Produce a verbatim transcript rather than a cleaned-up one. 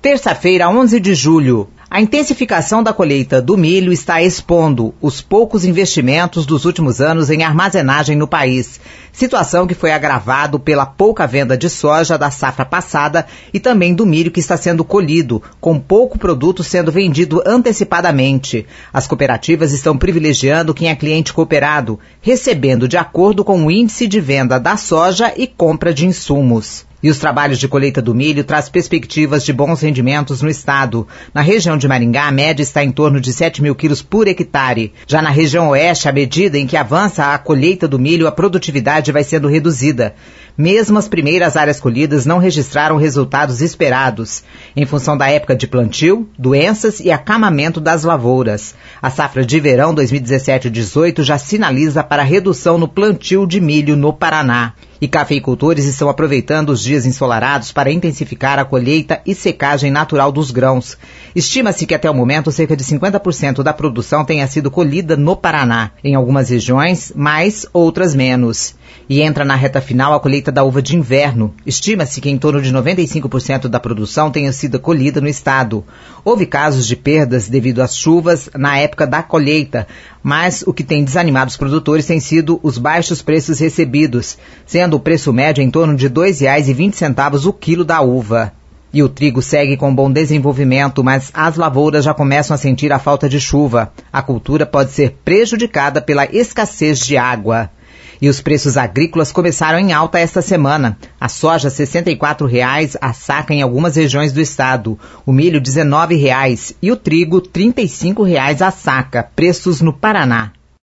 Terça-feira, onze de julho. A intensificação da colheita do milho está expondo os poucos investimentos dos últimos anos em armazenagem no país, situação que foi agravada pela pouca venda de soja da safra passada e também do milho que está sendo colhido, com pouco produto sendo vendido antecipadamente. As cooperativas estão privilegiando quem é cliente cooperado, recebendo de acordo com o índice de venda da soja e compra de insumos. E os trabalhos de colheita do milho traz perspectivas de bons rendimentos no estado. Na região de Maringá, a média está em torno de sete mil quilos por hectare. Já na região oeste, à medida em que avança a colheita do milho, a produtividade vai sendo reduzida. Mesmo as primeiras áreas colhidas não registraram resultados esperados, em função da época de plantio, doenças e acamamento das lavouras. A safra de verão dois mil e dezessete dezoito já sinaliza para redução no plantio de milho no Paraná. E cafeicultores estão aproveitando os dias ensolarados para intensificar a colheita e secagem natural dos grãos. Estima-se que até o momento cerca de cinquenta por cento da produção tenha sido colhida no Paraná. Em algumas regiões, mais, outras menos. E entra na reta final a colheita da uva de inverno. Estima-se que em torno de noventa e cinco por cento da produção tenha sido colhida no estado. Houve casos de perdas devido às chuvas na época da colheita, mas o que tem desanimado os produtores tem sido os baixos preços recebidos, sendo o preço médio em torno de dois reais e vinte centavos o quilo da uva. E o trigo segue com bom desenvolvimento, mas as lavouras já começam a sentir a falta de chuva. A cultura pode ser prejudicada pela escassez de água. E os preços agrícolas começaram em alta esta semana. A soja, sessenta e quatro reais a saca em algumas regiões do estado. O milho, dezenove reais. E o trigo, trinta e cinco reais a saca. Preços no Paraná.